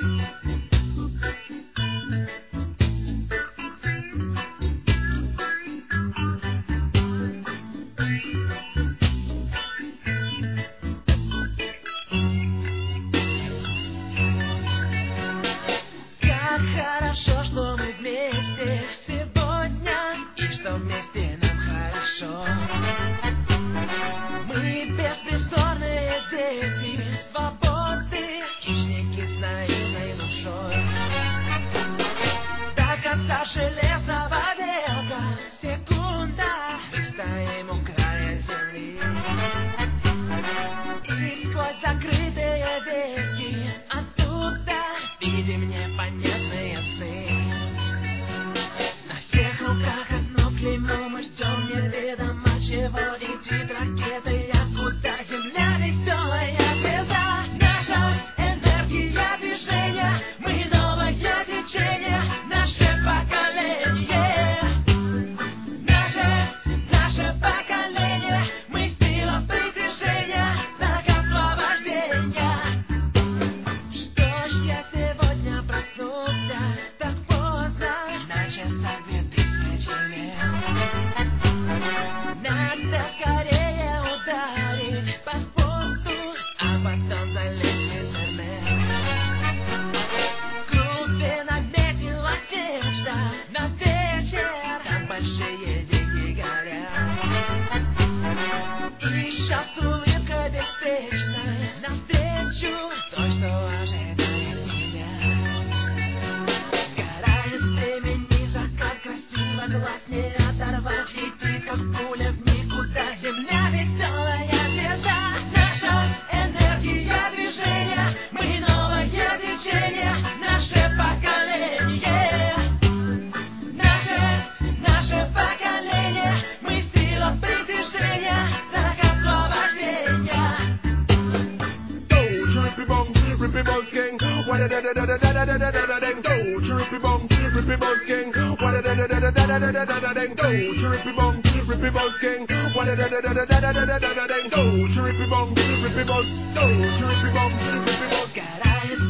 Хорошо, что мы вместе сегодня, и что вместе нам хорошо. Мы беспризорные дети свободы, хищники с наивной душой. До конца железного века секунда, мы стоим у края земли. И сквозь закрытые веки оттуда видим непонятные сны. На всех руках одно клеймо, мы ждем неведомо чего. Летит ракета, и откуда земля веселая звезда. Наша энергия движения, мы новое течение, наше поколение. Наше поколение, мы сила притяжения, знак освобождения. Что ж я сегодня проснулся так поздно, на часах 2000 лет. Надо скорее ударить по спорту, а потом залезть в интернет. В группе наметила текста на вечер, там большие деньги горят. И сейчас улыбка беспечная навстречу той, что ожидает меня. Сгорает в времени закат, красиво глаз не оторвать, летит как пуля в никуда, земля веселая звезда. Наша энергия движения, мы новое течение, наше поколение. Наше поколение, мы сила притяжения, знак освобождения. Trippy bum, rippy buzz gang, what a da da da da da da da da da dang. Go, trippy bum, rippy buzz gang, what a da da da da da da da da da dang. Go, trippy bum, rippy buzz gang, what a da da da da da da da da da dang. Go, trippy bum, rippy buzz, go, trippy bum, rippy buzz. Сгорает